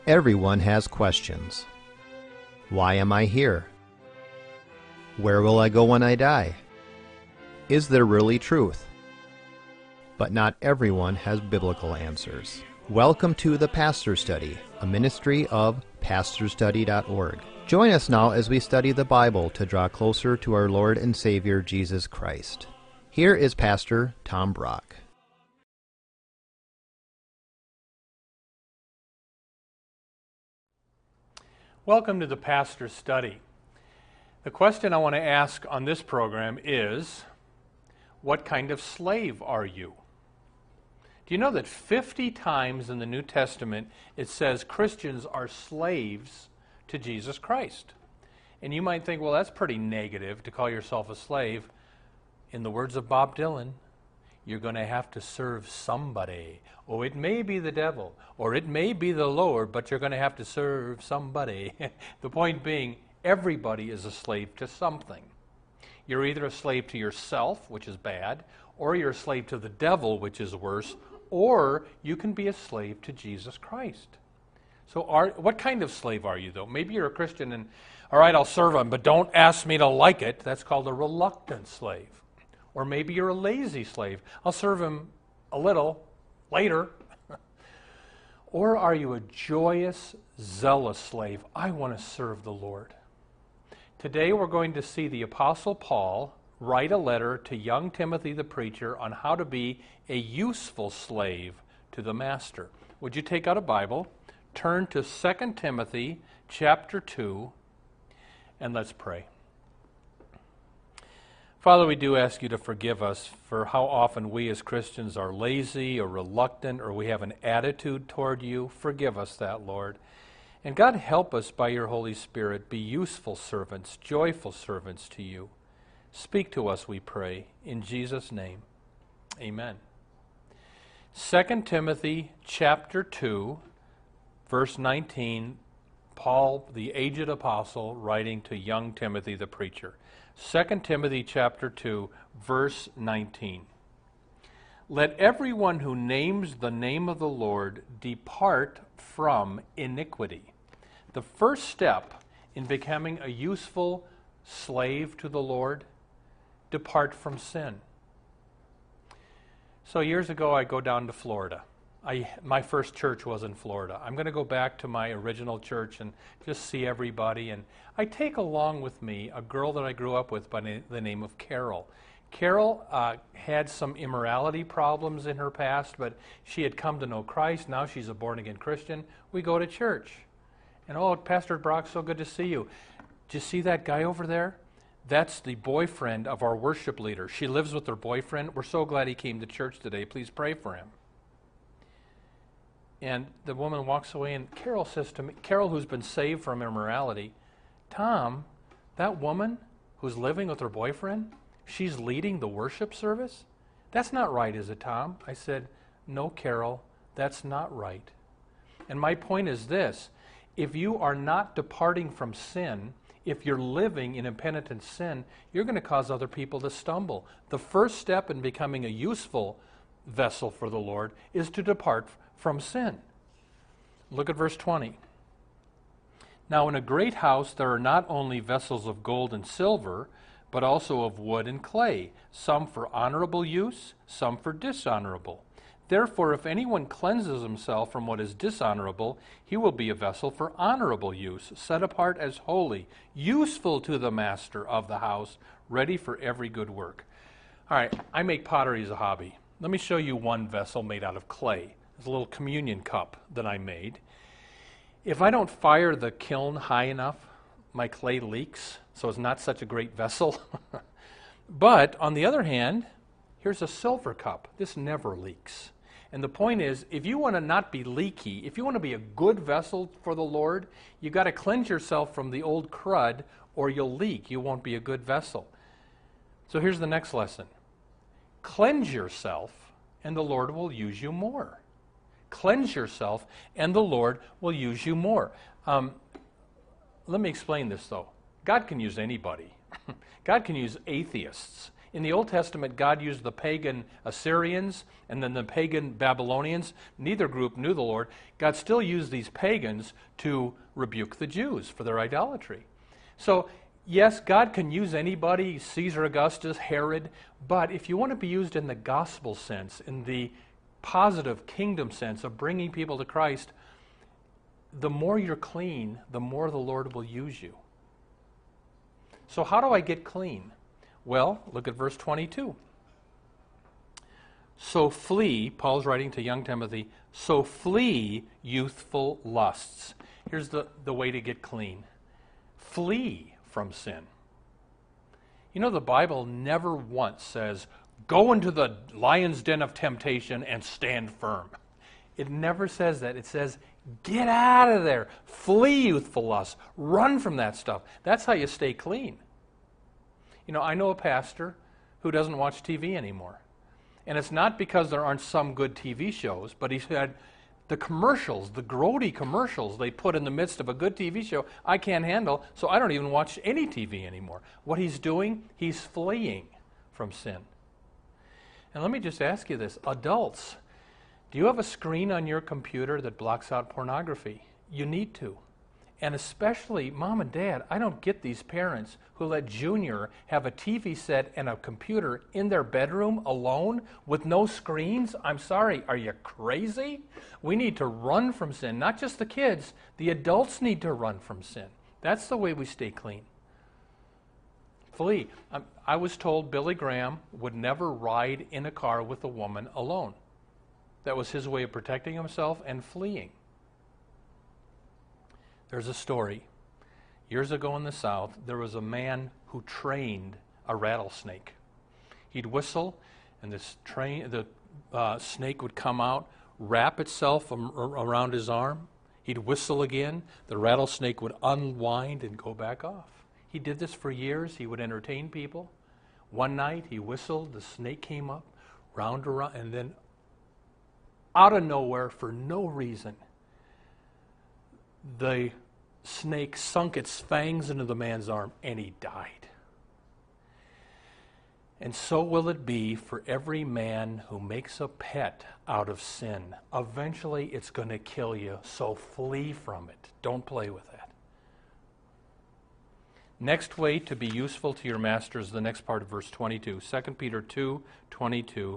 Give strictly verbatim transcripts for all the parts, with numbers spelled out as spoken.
Everyone has questions. Why am I here? Where will I go when I die? Is there really truth? But not everyone has biblical answers. Welcome to the Pastor Study, a ministry of pastor study dot org. Join us now as we study the Bible to draw closer to our Lord and Savior Jesus Christ. Here is Pastor Tom Brock. Welcome to the Pastor Study. The question I want to ask on this program is, what kind of slave are you? Do you know that fifty times in the New Testament it says Christians are slaves to Jesus Christ? And you might think, well, that's pretty negative to call yourself a slave. In the words of Bob Dylan, you're going to have to serve somebody. Oh, it may be the devil, or it may be the Lord, but you're going to have to serve somebody. The point being, everybody is a slave to something. You're either a slave to yourself, which is bad, or you're a slave to the devil, which is worse, or you can be a slave to Jesus Christ. So are, what kind of slave are you, though? Maybe you're a Christian and, all right, I'll serve him, but don't ask me to like it. That's called a reluctant slave. Or maybe you're a lazy slave. I'll serve him a little later. Or are you a joyous, zealous slave? I want to serve the Lord. Today we're going to see the Apostle Paul write a letter to young Timothy the preacher on how to be a useful slave to the master. Would you take out a Bible, turn to Second Timothy chapter two, and let's pray. Father, we do ask you to forgive us for how often we as Christians are lazy or reluctant or we have an attitude toward you. Forgive us that, Lord. And God, help us by your Holy Spirit be useful servants, joyful servants to you. Speak to us, we pray, in Jesus' name. Amen. Second Timothy chapter two, verse nineteen, Paul, the aged apostle, writing to young Timothy the preacher. Second Timothy chapter two, verse nineteen. Let everyone who names the name of the Lord depart from iniquity. The first step in becoming a useful slave to the Lord, depart from sin. So years ago I go down to Florida. I, my first church was in Florida. I'm going to go back to my original church and just see everybody. And I take along with me a girl that I grew up with by na- the name of Carol. Carol uh, had some immorality problems in her past, but she had come to know Christ. Now she's a born-again Christian. We go to church. And, oh, Pastor Brock, so good to see you. Did you see that guy over there? That's the boyfriend of our worship leader. She lives with her boyfriend. We're so glad he came to church today. Please pray for him. And the woman walks away, and Carol says to me, Carol, who's been saved from immorality, Tom, that woman who's living with her boyfriend, she's leading the worship service? That's not right, is it, Tom? I said, no, Carol, that's not right. And my point is this, if you are not departing from sin, if you're living in impenitent sin, you're going to cause other people to stumble. The first step in becoming a useful vessel for the Lord is to depart from sin. Look at verse twenty. Now in a great house there are not only vessels of gold and silver, but also of wood and clay, some for honorable use, some for dishonorable. Therefore, if anyone cleanses himself from what is dishonorable, he will be a vessel for honorable use, set apart as holy, useful to the master of the house, ready for every good work. All right, I make pottery as a hobby. Let me show you one vessel made out of clay. It's a little communion cup that I made. If I don't fire the kiln high enough, my clay leaks, so it's not such a great vessel. But on the other hand, here's a silver cup. This never leaks. And the point is, if you want to not be leaky, if you want to be a good vessel for the Lord, you've got to cleanse yourself from the old crud or you'll leak. You won't be a good vessel. So here's the next lesson. Cleanse yourself and the Lord will use you more. Cleanse yourself, and the Lord will use you more. Um, let me explain this, though. God can use anybody. God can use atheists. In the Old Testament, God used the pagan Assyrians and then the pagan Babylonians. Neither group knew the Lord. God still used these pagans to rebuke the Jews for their idolatry. So, yes, God can use anybody, Caesar Augustus, Herod, but if you want to be used in the gospel sense, in the positive kingdom sense of bringing people to Christ, the more you're clean, the more the Lord will use you. So how do I get clean? Well, look at verse twenty-two. So flee, Paul's writing to young Timothy, so flee youthful lusts. Here's the, the way to get clean. Flee from sin. You know, the Bible never once says, go into the lion's den of temptation and stand firm. It never says that. It says, get out of there. Flee youthful lusts. Run from that stuff. That's how you stay clean. You know, I know a pastor who doesn't watch T V anymore. And it's not because there aren't some good T V shows, but he's had the commercials, the grody commercials they put in the midst of a good T V show, I can't handle, so I don't even watch any T V anymore. What he's doing, he's fleeing from sin. And let me just ask you this, adults, do you have a screen on your computer that blocks out pornography? You need to. And especially, mom and dad, I don't get these parents who let Junior have a T V set and a computer in their bedroom alone with no screens. I'm sorry, are you crazy? We need to run from sin. Not just the kids, the adults need to run from sin. That's the way we stay clean. Flee. Um, I was told Billy Graham would never ride in a car with a woman alone. That was his way of protecting himself and fleeing. There's a story. Years ago in the South, there was a man who trained a rattlesnake. He'd whistle, and this train, the uh, snake would come out, wrap itself am- around his arm. He'd whistle again. The rattlesnake would unwind and go back off. He did this for years. He would entertain people. One night, he whistled. The snake came up, round around, and then out of nowhere, for no reason, the snake sunk its fangs into the man's arm, and he died. And so will it be for every man who makes a pet out of sin. Eventually, it's going to kill you, so flee from it. Don't play with that. Next way to be useful to your master is the next part of verse twenty-two. Second Peter two twenty-two.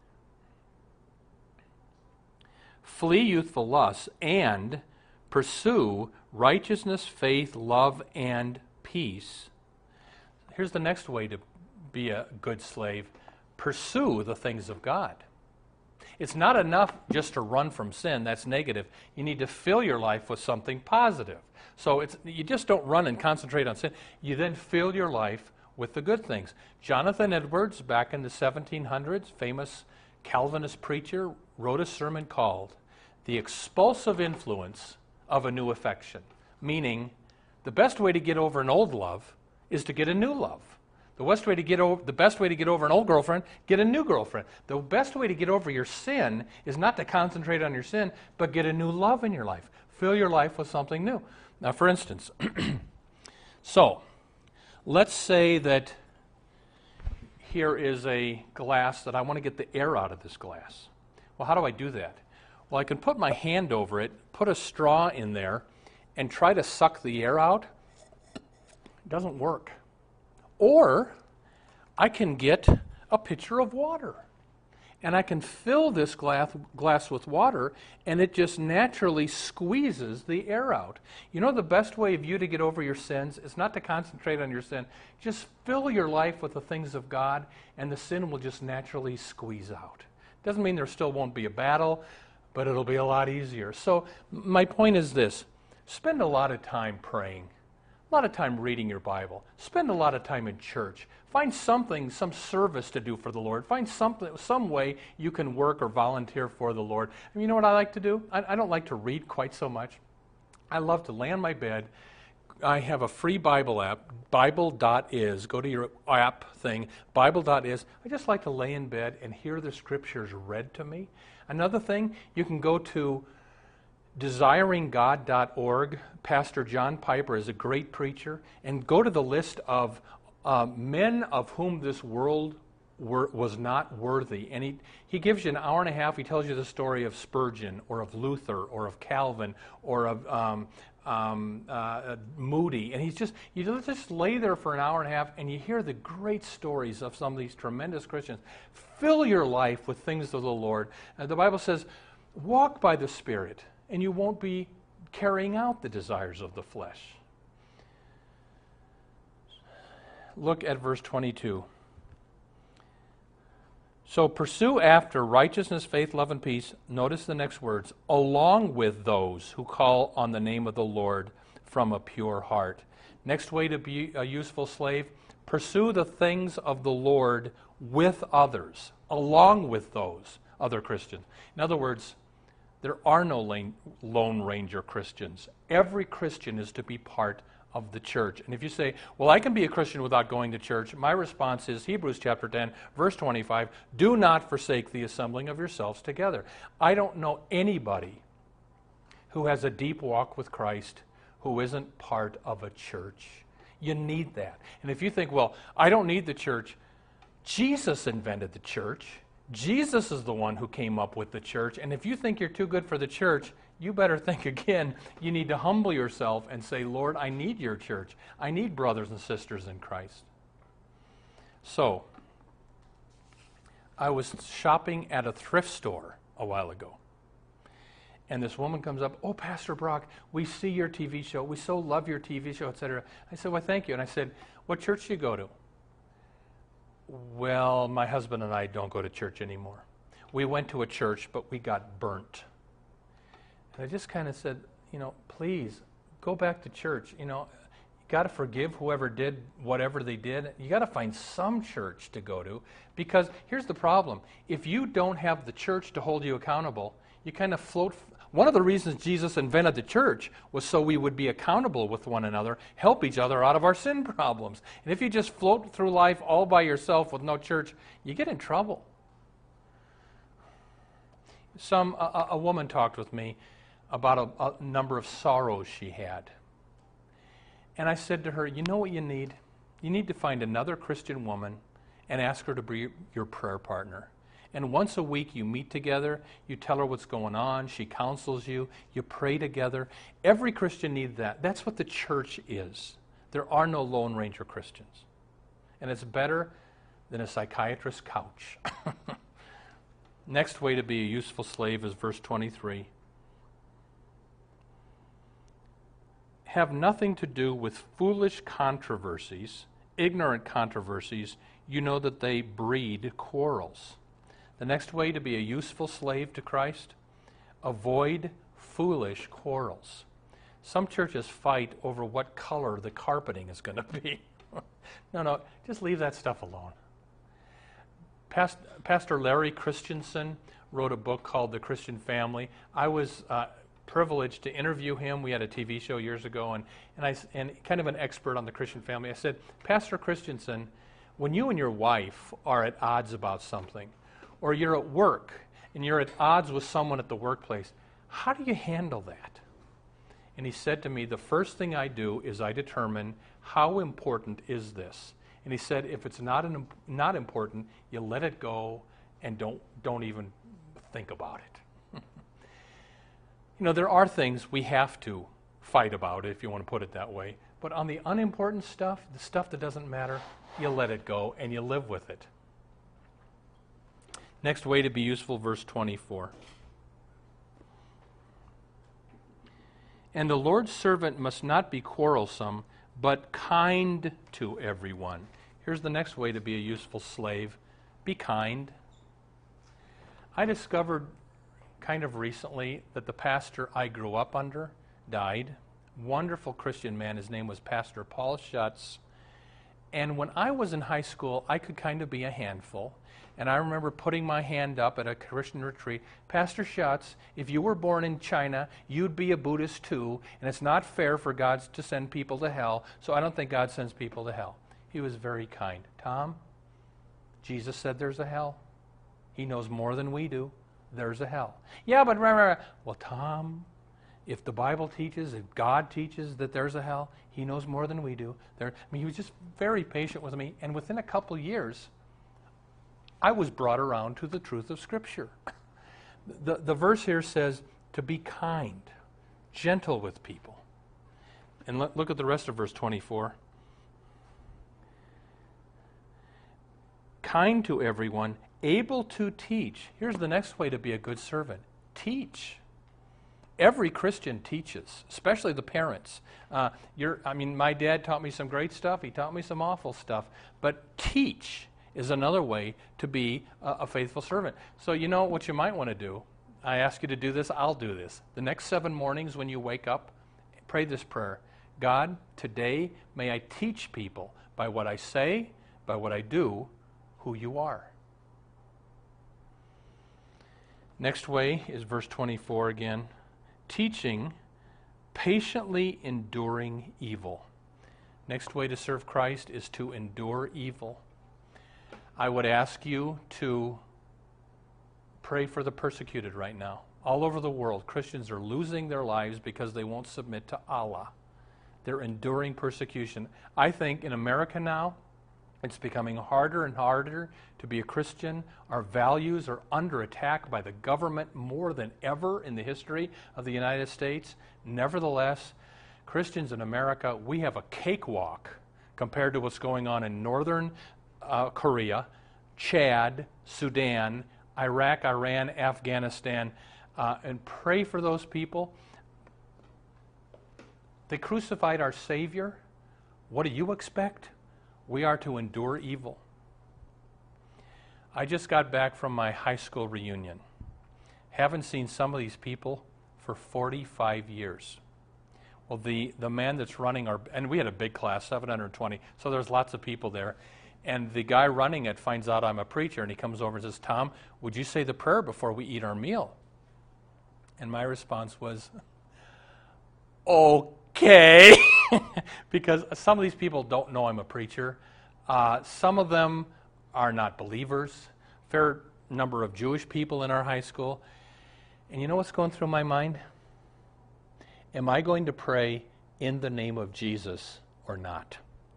Flee youthful lusts and pursue righteousness, faith, love, and peace. Here's the next way to be a good slave. Pursue the things of God. It's not enough just to run from sin. That's negative. You need to fill your life with something positive. So it's, you just don't run and concentrate on sin. You then fill your life with the good things. Jonathan Edwards, back in the seventeen hundreds, famous Calvinist preacher, wrote a sermon called The Expulsive Influence of a New Affection, meaning the best way to get over an old love is to get a new love. The best way to get over the best way to get over an old girlfriend, get a new girlfriend. The best way to get over your sin is not to concentrate on your sin, but get a new love in your life. Fill your life with something new. Now, for instance, so let's say that here is a glass that I want to get the air out of this glass. Well, how do I do that? Well, I can put my hand over it, put a straw in there, and try to suck the air out. It doesn't work. Or I can get a pitcher of water, and I can fill this glass, glass with water, and it just naturally squeezes the air out. You know, the best way of you to get over your sins is not to concentrate on your sin. Just fill your life with the things of God, and the sin will just naturally squeeze out. Doesn't mean there still won't be a battle, but it'll be a lot easier. So my point is this. Spend a lot of time praying, a lot of time reading your Bible. Spend a lot of time in church. Find something, some service to do for the Lord. Find something, some way you can work or volunteer for the Lord. And you know what I like to do? I, I don't like to read quite so much. I love to lay on my bed. I have a free Bible app, Bible dot is. Go to your app thing, Bible dot is. I just like to lay in bed and hear the scriptures read to me. Another thing, you can go to desiring god dot org. Pastor John Piper is a great preacher. And go to the list of uh, men of whom this world were, was not worthy. And he, he gives you an hour and a half. He tells you the story of Spurgeon or of Luther or of Calvin or of um, um, uh, Moody. And he's just, you just lay there for an hour and a half and you hear the great stories of some of these tremendous Christians. Fill your life with things of the Lord. Uh, the Bible says, walk by the Spirit and you won't be carrying out the desires of the flesh. Look at verse twenty-two. So pursue after righteousness, faith, love, and peace. Notice the next words. Along with those who call on the name of the Lord from a pure heart. Next way to be a useful slave. Pursue the things of the Lord with others. Along with those other Christians. In other words, there are no Lone Ranger Christians. Every Christian is to be part of the church. And if you say, well, I can be a Christian without going to church, my response is Hebrews chapter ten, verse twenty-five, do not forsake the assembling of yourselves together. I don't know anybody who has a deep walk with Christ who isn't part of a church. You need that. And if you think, well, I don't need the church, Jesus invented the church. Jesus is the one who came up with the church. And if you think you're too good for the church, you better think again. You need to humble yourself and say, Lord, I need your church. I need brothers and sisters in Christ. So, I was shopping at a thrift store a while ago. And this woman comes up, oh, Pastor Brock, we see your T V show. We so love your T V show, et cetera. I said, well, thank you. And I said, what church do you go to? Well, my husband and I don't go to church anymore. We went to a church, but we got burnt. And I just kind of said, you know, please, go back to church. You know, you got to forgive whoever did whatever they did. You got to find some church to go to. Because here's the problem. If you don't have the church to hold you accountable, you kind of float. One of the reasons Jesus invented the church was so we would be accountable with one another, help each other out of our sin problems. And if you just float through life all by yourself with no church, you get in trouble. Some a, a woman talked with me about a, a number of sorrows she had. And I said to her, you know what you need? You need to find another Christian woman and ask her to be your prayer partner. And once a week you meet together, you tell her what's going on, she counsels you, you pray together. Every Christian needs that. That's what the church is. There are no Lone Ranger Christians. And it's better than a psychiatrist's couch. Next way to be a useful slave is verse twenty-three. Have nothing to do with foolish controversies, ignorant controversies. You know that they breed quarrels. The next way to be a useful slave to Christ, avoid foolish quarrels. Some churches fight over what color the carpeting is going to be. no, no, just leave that stuff alone. Past, Pastor Larry Christensen wrote a book called The Christian Family. I was uh, privileged to interview him. We had a T V show years ago, and, and, I, and kind of an expert on the Christian family. I said, Pastor Christensen, when you and your wife are at odds about something, or you're at work and you're at odds with someone at the workplace, how do you handle that? And he said to me, the first thing I do is I determine how important is this. And he said, if it's not an, not important, you let it go and don't, don't even think about it. You know, there are things we have to fight about, if you want to put it that way. But on the unimportant stuff, the stuff that doesn't matter, you let it go and you live with it. Next way to be useful, verse twenty-four. And the Lord's servant must not be quarrelsome, but kind to everyone. Here's the next way to be a useful slave. Be kind. I discovered kind of recently that the pastor I grew up under died. Wonderful Christian man. His name was Pastor Paul Schutz. And when I was in high school, I could kind of be a handful. And I remember putting my hand up at a Christian retreat. Pastor Schutz, if you were born in China, you'd be a Buddhist too, and it's not fair for God to send people to hell, so I don't think God sends people to hell. He was very kind. Tom, Jesus said there's a hell. He knows more than we do. There's a hell. Yeah, but, rah, rah, rah. Well, Tom, if the Bible teaches, if God teaches that there's a hell, he knows more than we do. There, I mean, he was just very patient with me, and within a couple years, I was brought around to the truth of Scripture. The, the verse here says to be kind, gentle with people. And let, look at the rest of verse twenty-four. Kind to everyone, able to teach. Here's the next way to be a good servant. Teach. Every Christian teaches, especially the parents. Uh, you're, I mean, my dad taught me some great stuff. He taught me some awful stuff. But teach is another way to be a, a faithful servant. So you know what you might want to do? I ask you to do this, I'll do this. The next seven mornings when you wake up, pray this prayer. God, today may I teach people by what I say, by what I do, who you are. Next way is verse twenty-four again. Teaching, patiently enduring evil. Next way to serve Christ is to endure evil. I would ask you to pray for the persecuted right now. All over the world, Christians are losing their lives because they won't submit to Allah. They're enduring persecution. I think in America now, it's becoming harder and harder to be a Christian. Our values are under attack by the government more than ever in the history of the United States. Nevertheless, Christians in America, we have a cakewalk compared to what's going on in northern uh, Korea, Chad, Sudan, Iraq, Iran, Afghanistan, uh, and pray for those people. They crucified our Savior. What do you expect? We are to endure evil. I just got back from my high school reunion. Haven't seen some of these people for forty-five years. Well, the, the man that's running our, and we had a big class, seven hundred twenty, so there's lots of people there. And the guy running it finds out I'm a preacher, and he comes over and says, Tom, would you say the prayer before we eat our meal? And my response was, okay. Because some of these people don't know I'm a preacher. Uh, some of them are not believers. Fair number of Jewish people in our high school. And you know what's going through my mind? Am I going to pray in the name of Jesus or not?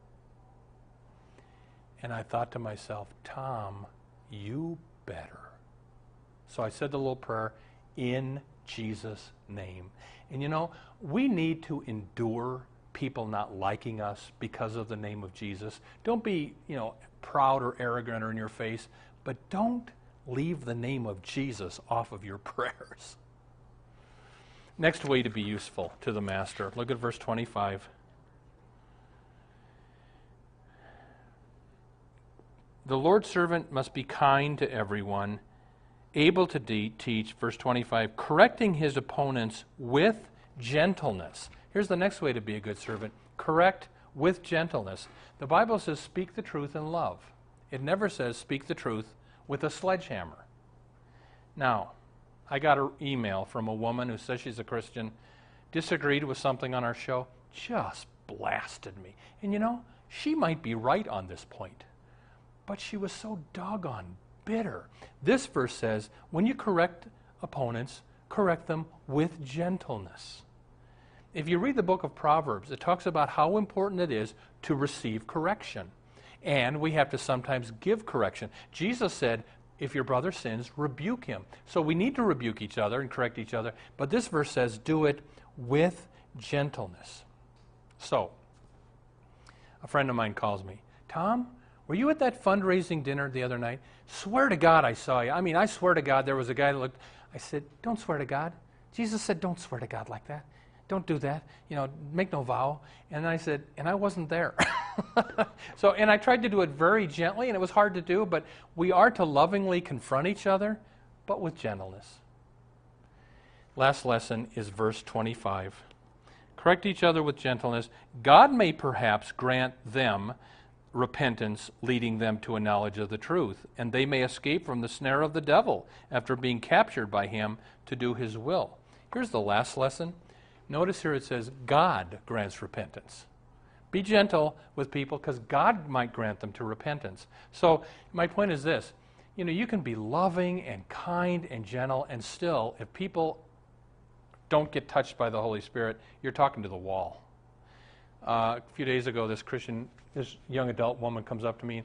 And I thought to myself, Tom, you better. So I said the little prayer, in Jesus' name. And you know, we need to endure people not liking us because of the name of Jesus. Don't be, you know, proud or arrogant or in your face, but don't leave the name of Jesus off of your prayers. Next way to be useful to the master. Look at verse twenty-five. The Lord's servant must be kind to everyone, able to de- teach, verse twenty-five, correcting his opponents with gentleness. Here's the next way to be a good servant. Correct with gentleness. The Bible says speak the truth in love. It never says speak the truth with a sledgehammer. Now, I got an email from a woman who says she's a Christian, disagreed with something on our show, just blasted me. And you know, she might be right on this point, but she was so doggone bitter. This verse says, when you correct opponents, correct them with gentleness. If you read the book of Proverbs, it talks about how important it is to receive correction. And we have to sometimes give correction. Jesus said, if your brother sins, rebuke him. So we need to rebuke each other and correct each other. But this verse says, do it with gentleness. So, a friend of mine calls me, Tom, were you at that fundraising dinner the other night? Swear to God I saw you. I mean, I swear to God there was a guy that looked. I said, don't swear to God. Jesus said, don't swear to God like that. Don't do that. You know, make no vow. And I said, and I wasn't there. So, and I tried to do it very gently, and it was hard to do, but we are to lovingly confront each other, but with gentleness. Last lesson is verse twenty-five. Correct each other with gentleness. God may perhaps grant them repentance, leading them to a knowledge of the truth, and they may escape from the snare of the devil after being captured by him to do his will. Here's the last lesson. Notice here it says, God grants repentance. Be gentle with people because God might grant them to repentance. So my point is this. You know, you can be loving and kind and gentle, and still, if people don't get touched by the Holy Spirit, you're talking to the wall. Uh, a few days ago, this Christian, this young adult woman comes up to me, and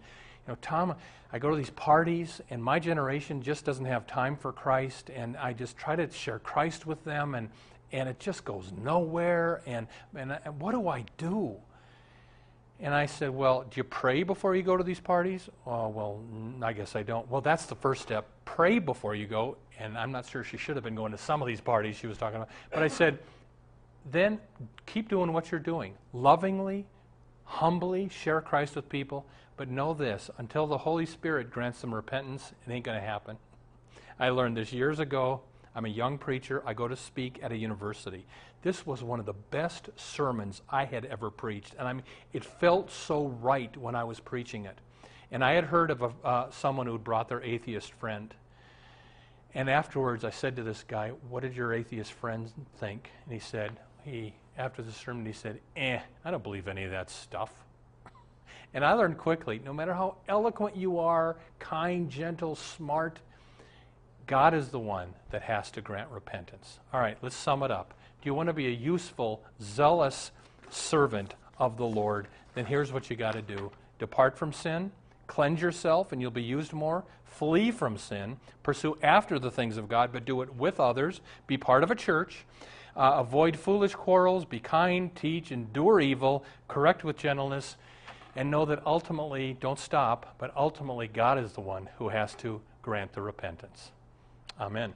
know, Tom, I go to these parties, and my generation just doesn't have time for Christ, and I just try to share Christ with them, and, and it just goes nowhere, and, and, and what do I do? And I said, well, do you pray before you go to these parties? Oh, well, I guess I don't. Well, that's the first step. Pray before you go. And I'm not sure she should have been going to some of these parties she was talking about. But I said, then keep doing what you're doing. Lovingly, humbly share Christ with people. But know this, until the Holy Spirit grants them repentance, it ain't going to happen. I learned this years ago. I'm a young preacher. I go to speak at a university. This was one of the best sermons I had ever preached. And I mean, it felt so right when I was preaching it. And I had heard of a, uh, someone who had brought their atheist friend. And afterwards, I said to this guy, what did your atheist friend think? And he said, he after the sermon, he said, eh, I don't believe any of that stuff. And I learned quickly, no matter how eloquent you are, kind, gentle, smart, God is the one that has to grant repentance. All right, let's sum it up. Do you want to be a useful, zealous servant of the Lord? Then here's what you got to do. Depart from sin, cleanse yourself, and you'll be used more. Flee from sin, pursue after the things of God, but do it with others. Be part of a church. Uh, avoid foolish quarrels. Be kind, teach, endure evil, correct with gentleness, and know that ultimately, don't stop, but ultimately God is the one who has to grant the repentance. Amen.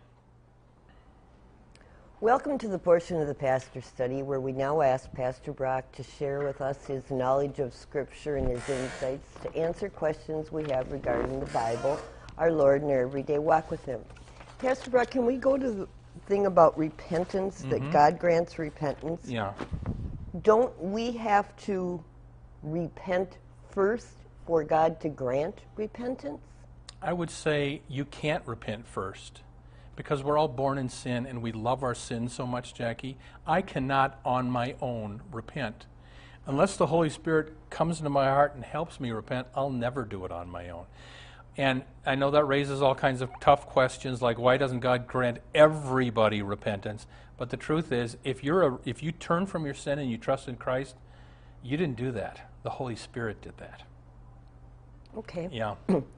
Welcome to the portion of the Pastor Study where we now ask Pastor Brock to share with us his knowledge of Scripture and his insights to answer questions we have regarding the Bible, our Lord, and our everyday walk with Him. Pastor Brock, can we go to the thing about repentance, mm-hmm. that God grants repentance? Yeah. Don't we have to repent first for God to grant repentance? I would say you can't repent first. Because we're all born in sin and we love our sin so much, Jackie. I cannot on my own repent. Unless the Holy Spirit comes into my heart and helps me repent, I'll never do it on my own. And I know that raises all kinds of tough questions like why doesn't God grant everybody repentance? But the truth is, if you're a, if you turn from your sin and you trust in Christ, you didn't do that. The Holy Spirit did that. Okay. Yeah.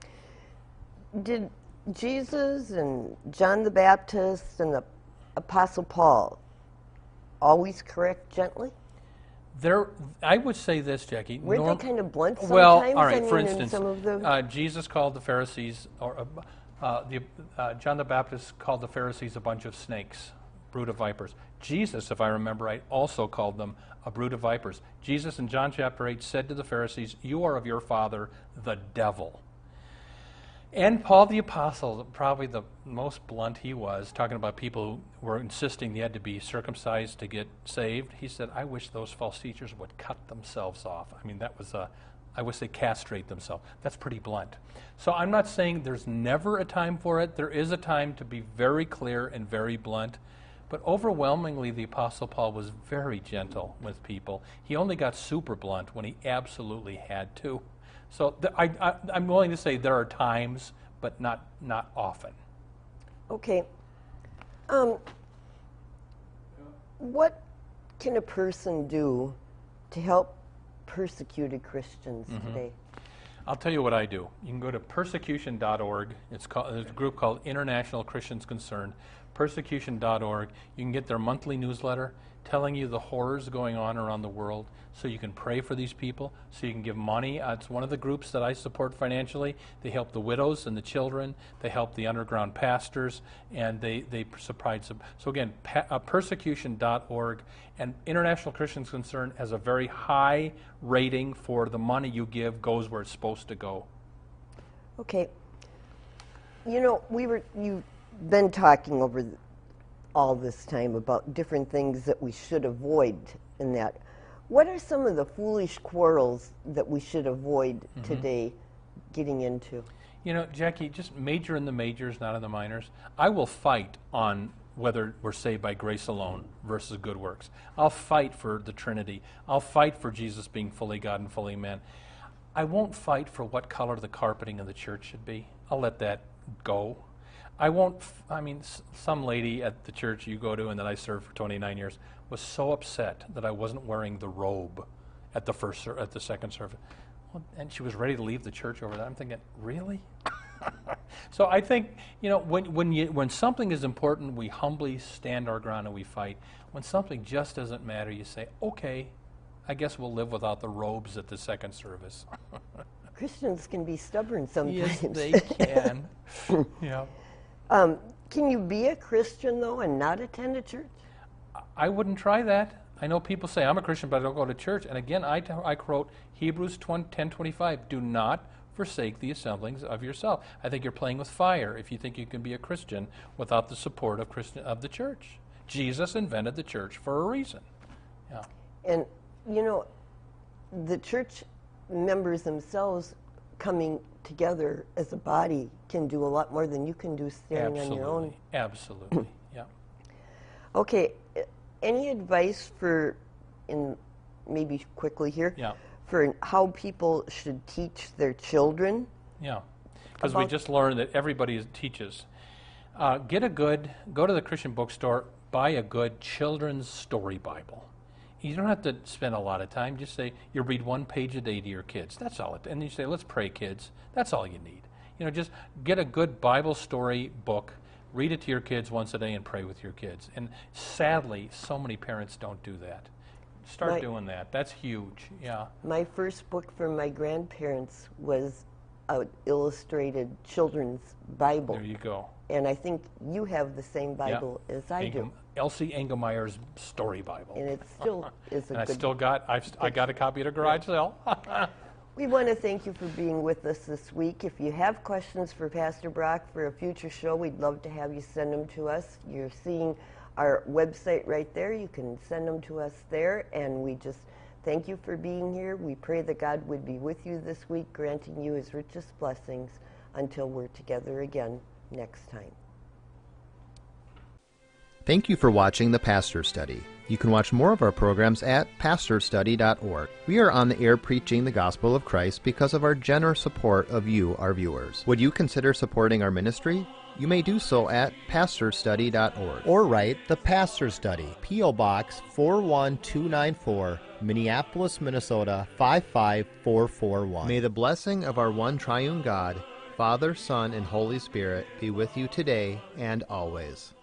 Did Jesus and John the Baptist and the Apostle Paul always correct gently? There, I would say this, Jackie. Weren't norm- they kind of blunt sometimes? Well, all right. I mean, for in instance, some of the... uh, Jesus called the Pharisees, or uh, uh, the, uh, John the Baptist called the Pharisees a bunch of snakes, brood of vipers. Jesus, if I remember right, also called them a brood of vipers. Jesus in John chapter eight said to the Pharisees, "You are of your father, the devil." And Paul the Apostle, probably the most blunt he was, talking about people who were insisting they had to be circumcised to get saved. He said, I wish those false teachers would cut themselves off. I mean, that was a, I wish they castrate themselves. That's pretty blunt. So I'm not saying there's never a time for it. There is a time to be very clear and very blunt. But overwhelmingly, the Apostle Paul was very gentle with people. He only got super blunt when he absolutely had to. So th- I, I, I'm willing to say there are times, but not not often. Okay. Um, what can a person do to help persecuted Christians Mm-hmm. today? I'll tell you what I do. You can go to persecution dot org. It's called, there's a group called International Christians Concerned. persecution dot org. You can get their monthly newsletter telling you the horrors going on around the world, so you can pray for these people, so you can give money. Uh, it's one of the groups that I support financially. They help the widows and the children. They help the underground pastors, and they, they provide some. So again, pa- uh, persecution dot org, and International Christians Concerned has a very high rating for the money you give goes where it's supposed to go. Okay. You know, we were you've been talking over the, all this time about different things that we should avoid in that. What are some of the foolish quarrels that we should avoid mm-hmm. today getting into? You know, Jackie, just major in the majors, not in the minors. I will fight on whether we're saved by grace alone versus good works. I'll fight for the Trinity. I'll fight for Jesus being fully God and fully man. I won't fight for what color the carpeting of the church should be. I'll let that go. I won't, f- I mean, s- some lady at the church you go to and that I served for twenty-nine years was so upset that I wasn't wearing the robe at the first ser- at the second service. Well, and she was ready to leave the church over that. I'm thinking, really? So I think, you know, when when you when something is important, we humbly stand our ground and we fight. When something just doesn't matter, you say, okay, I guess we'll live without the robes at the second service. Christians can be stubborn sometimes. Yes, they can. Yeah. Um, can you be a Christian, though, and not attend a church? I wouldn't try that. I know people say, I'm a Christian, but I don't go to church. And again, I, t- I quote Hebrews ten twenty-five, do not forsake the assemblings of yourself. I think you're playing with fire if you think you can be a Christian without the support of Christian of the church. Jesus invented the church for a reason. Yeah. And, you know, the church members themselves coming together as a body can do a lot more than you can do standing Absolutely. on your own. Absolutely. Yeah. Okay. Any advice for, in maybe quickly here, Yeah. for how people should teach their children? Yeah. Because we just learned that everybody is- teaches. Uh, get a good, go to the Christian bookstore, buy a good children's story Bible. You don't have to spend a lot of time. Just say, you read one page a day to your kids. That's all. It, and you say, let's pray, kids. That's all you need. You know, just get a good Bible story book, read it to your kids once a day, and pray with your kids. And sadly, so many parents don't do that. Start My- doing that. That's huge. Yeah. My first book from my grandparents was an illustrated children's Bible. There you go. And I think you have the same Bible as I do. Engel- Elsie Engelmeyer's Story Bible. And it still is a and I good still got I've st- I got a copy at a garage sale. We want to thank you for being with us this week. If you have questions for Pastor Brock for a future show, we'd love to have you send them to us. You're seeing our website right there. You can send them to us there, and we just thank you for being here. We pray that God would be with you this week, granting you his richest blessings until we're together again next time. Thank you for watching the Pastor Study. You can watch more of our programs at pastor study dot org. We are on the air preaching the gospel of Christ because of our generous support of you, our viewers. Would you consider supporting our ministry? You may do so at pastor study dot org. Or write The Pastor Study, P O. Box four one two nine four, Minneapolis, Minnesota five five four four one. May the blessing of our one triune God, Father, Son, and Holy Spirit be with you today and always.